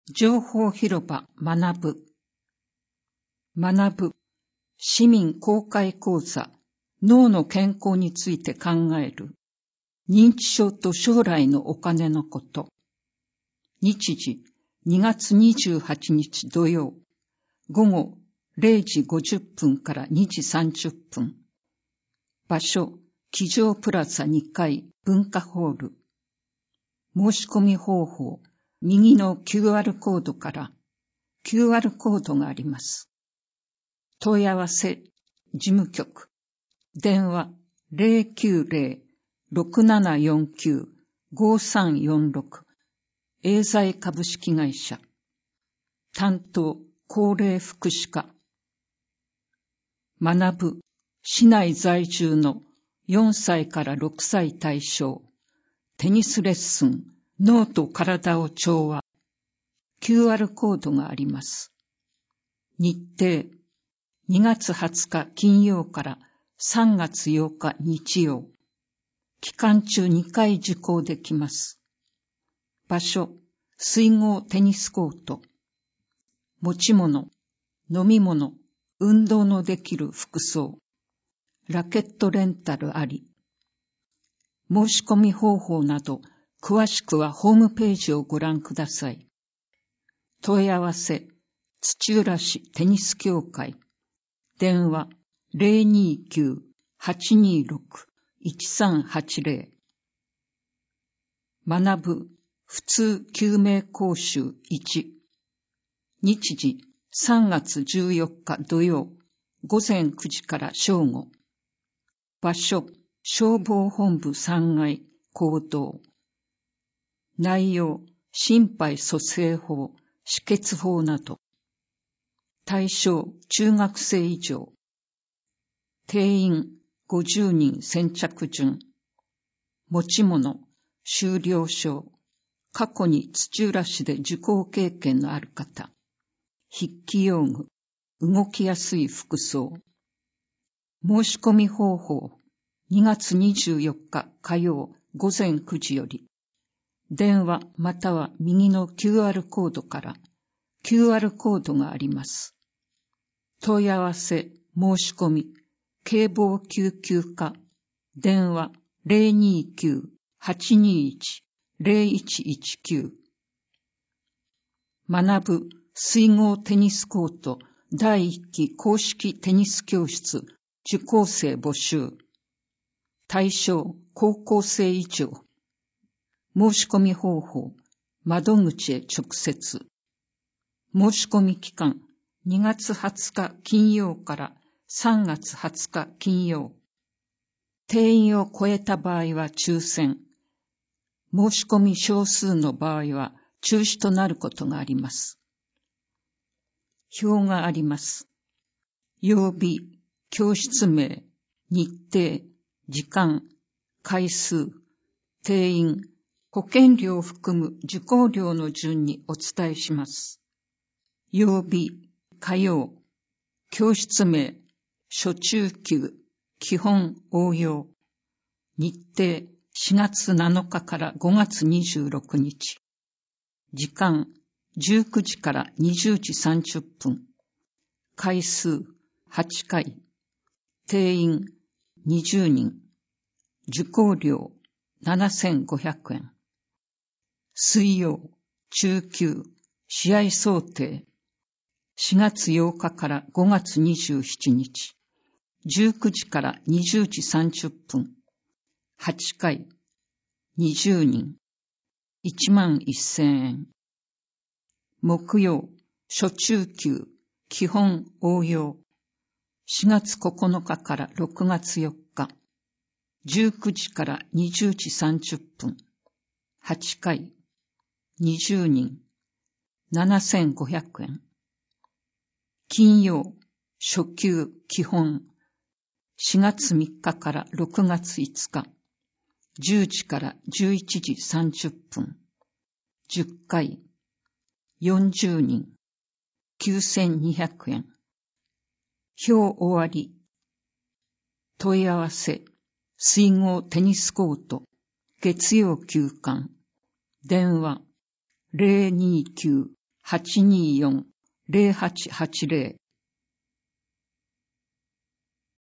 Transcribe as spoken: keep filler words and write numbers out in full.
情報広場学ぶ。学ぶ。市民公開講座。脳の健康について考える。認知症と将来のお金のこと。日時、にがつにじゅうはちにち土曜。午後れいじごじゅっぷんからにじさんじゅっぷん。場所、机上プラザにかい文化ホール。申し込み方法、右の キューアール コードから キューアール コードがあります。問い合わせ、事務局、電話 ゼロきゅうゼロ ろくななよんきゅう ごさんよんろく エーザイ株式会社。担当、高齢福祉課。学ぶ、市内在住のよんさいからろくさい対象。テニスレッスン、脳と体を調和。キューアール コードがあります。日程、にがつはつか金曜からさんがつようか日曜。期間中にかい受講できます。場所、水郷テニスコート。持ち物、飲み物、運動のできる服装。ラケットレンタルあり。申し込み方法など、詳しくはホームページをご覧ください。問い合わせ、土浦市テニス協会。電話、ゼロにきゅう はちにろく いちさんはちゼロ。学ぶ、普通救命講習いち。日時、さんがつじゅうよっか土曜、ごぜんくじから正午。場所、消防本部さんがい、講堂。内容、心肺蘇生法、止血法など。対象、中学生以上。定員、ごじゅうにん先着順。持ち物、修了証。過去に土浦市で受講経験のある方。筆記用具、動きやすい服装。申し込み方法、にがつにじゅうよっか火曜ごぜんくじより。電話または右の キューアール コードから キューアール コードがあります。問い合わせ、申し込み、警棒救急課、電話 ゼロにきゅう はちにいち ゼロいちいちきゅう。学ぶ、水郷テニスコートだいいっき公式テニス教室受講生募集。対象、高校生以上。申し込み方法、窓口へ直接。申し込み期間、にがつはつか金曜からさんがつはつか金曜。定員を超えた場合は抽選。申し込み少数の場合は中止となることがあります。表があります。曜日、教室名、日程、時間、回数、定員、保険料を含む受講料の順にお伝えします。曜日、火曜、教室名、初中級、基本応用、日程、しがつなのかからごがつにじゅうろくにち、時間、じゅうくじからにじゅうじさんじゅっぷん、回数、はちかい、定員、にじゅうにん、受講料、ななせんごひゃくえん。水曜、中級、試合想定、しがつようかからごがつにじゅうしちにち、じゅうくじからにじゅうじさんじゅっぷん、はちかい、にじゅうにん、いちまんせんえん。木曜、初中級、基本応用、しがつここのかからろくがつよっか、じゅうくじからにじゅうじさんじゅっぷん、はちかい、にじゅうにん、ななせんごひゃくえん。金曜、初級基本、しがつみっかからろくがついつか、じゅうじからじゅういちじさんじゅっぷん、じゅっかい、よんじゅうにん、きゅうせんにひゃくえん。表終わり。問い合わせ、水郷テニスコート、月曜休館、電話、ゼロにきゅうはちにーよん ゼロはちはちゼロ